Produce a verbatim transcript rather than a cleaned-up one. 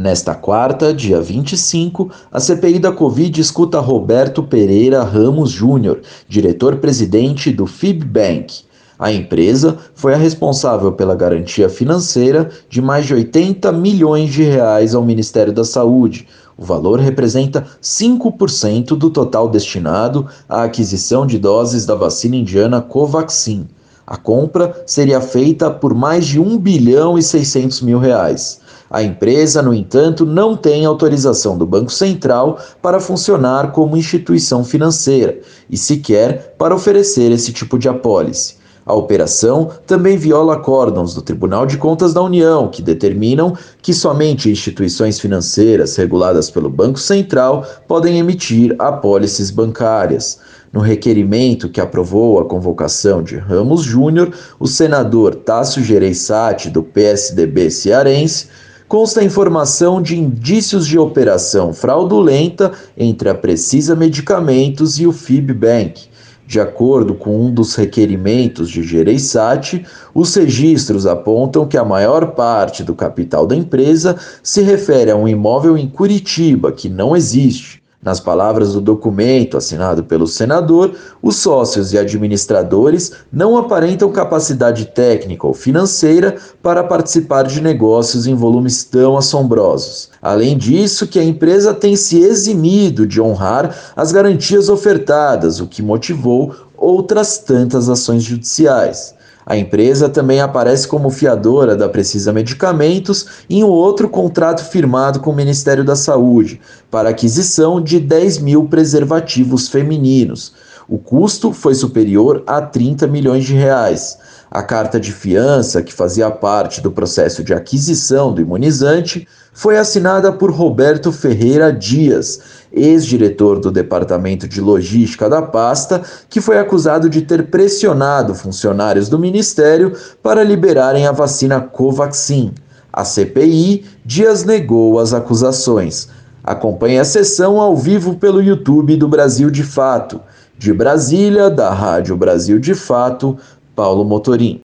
Nesta quarta, dia vinte e cinco, a C P I da Covid escuta Roberto Pereira Ramos Júnior, diretor-presidente do Fibbank. A empresa foi a responsável pela garantia financeira de mais de oitenta milhões de reais ao Ministério da Saúde. O valor representa cinco por cento do total destinado à aquisição de doses da vacina indiana Covaxin. A compra seria feita por mais de um bilhão e seiscentos mil reais. A empresa, no entanto, não tem autorização do Banco Central para funcionar como instituição financeira e sequer para oferecer esse tipo de apólice. A operação também viola acórdãos do Tribunal de Contas da União, que determinam que somente instituições financeiras reguladas pelo Banco Central podem emitir apólices bancárias. No requerimento que aprovou a convocação de Ramos Júnior, o senador Tasso Gereissati, do P S D B cearense, consta a informação de indícios de operação fraudulenta entre a Precisa Medicamentos e o Fibbank. De acordo com um dos requerimentos de Gereissati, os registros apontam que a maior parte do capital da empresa se refere a um imóvel em Curitiba, que não existe. Nas palavras do documento assinado pelo senador, os sócios e administradores não aparentam capacidade técnica ou financeira para participar de negócios em volumes tão assombrosos. Além disso, que a empresa tem se eximido de honrar as garantias ofertadas, o que motivou outras tantas ações judiciais. A empresa também aparece como fiadora da Precisa Medicamentos em um outro contrato firmado com o Ministério da Saúde para aquisição de dez mil preservativos femininos. O custo foi superior a trinta milhões de reais. A carta de fiança, que fazia parte do processo de aquisição do imunizante, foi assinada por Roberto Ferreira Dias, ex-diretor do Departamento de Logística da pasta, que foi acusado de ter pressionado funcionários do Ministério para liberarem a vacina Covaxin. A C P I, Dias negou as acusações. Acompanhe a sessão ao vivo pelo YouTube do Brasil de Fato. De Brasília, da Rádio Brasil de Fato, Paulo Motorim.